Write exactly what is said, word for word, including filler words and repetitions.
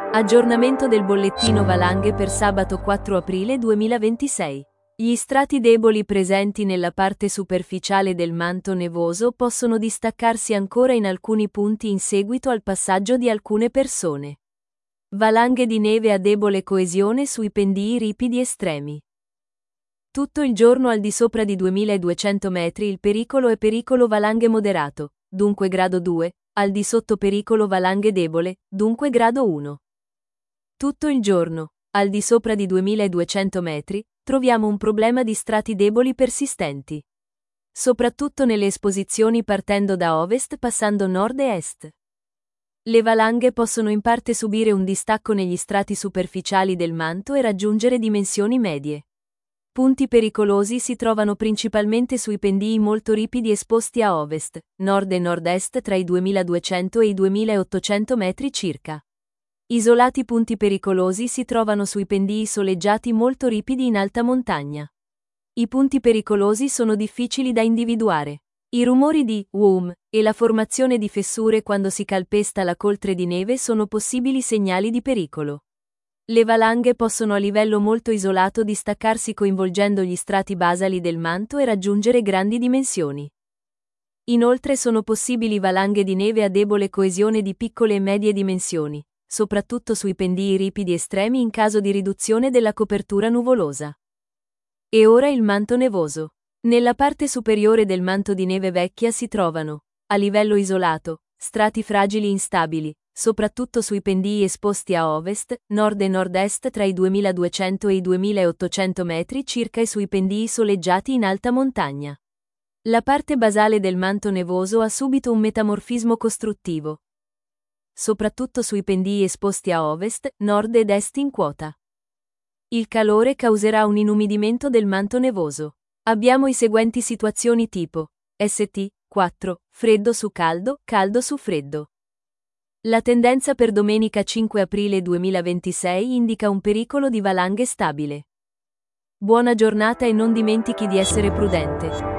Aggiornamento del bollettino valanghe per sabato quattro aprile duemilaventisei. Gli strati deboli presenti nella parte superficiale del manto nevoso possono distaccarsi ancora in alcuni punti in seguito al passaggio di alcune persone. Valanghe di neve a debole coesione sui pendii ripidi estremi. Tutto il giorno al di sopra di duemiladuecento metri il pericolo è pericolo valanghe moderato, dunque grado due, al di sotto pericolo valanghe debole, dunque grado uno. Tutto il giorno, al di sopra di duemiladuecento metri, troviamo un problema di strati deboli persistenti. Soprattutto nelle esposizioni partendo da ovest passando nord e est. Le valanghe possono in parte subire un distacco negli strati superficiali del manto e raggiungere dimensioni medie. Punti pericolosi si trovano principalmente sui pendii molto ripidi esposti a ovest, nord e nord-est tra i duemiladuecento e i duemilaottocento metri circa. Isolati punti pericolosi si trovano sui pendii soleggiati molto ripidi in alta montagna. I punti pericolosi sono difficili da individuare. I rumori di "whom" e la formazione di fessure quando si calpesta la coltre di neve sono possibili segnali di pericolo. Le valanghe possono a livello molto isolato distaccarsi coinvolgendo gli strati basali del manto e raggiungere grandi dimensioni. Inoltre sono possibili valanghe di neve a debole coesione di piccole e medie dimensioni, soprattutto sui pendii ripidi estremi in caso di riduzione della copertura nuvolosa. E ora il manto nevoso. Nella parte superiore del manto di neve vecchia si trovano, a livello isolato, strati fragili instabili, soprattutto sui pendii esposti a ovest, nord e nord-est tra i duemiladuecento e i duemilaottocento metri circa e sui pendii soleggiati in alta montagna. La parte basale del manto nevoso ha subito un metamorfismo costruttivo, soprattutto sui pendii esposti a ovest, nord ed est in quota. Il calore causerà un inumidimento del manto nevoso. Abbiamo i seguenti situazioni tipo S T quattro, freddo su caldo, caldo su freddo. La tendenza per domenica cinque aprile duemilaventisei indica un pericolo di valanghe stabile. Buona giornata e non dimentichi di essere prudente.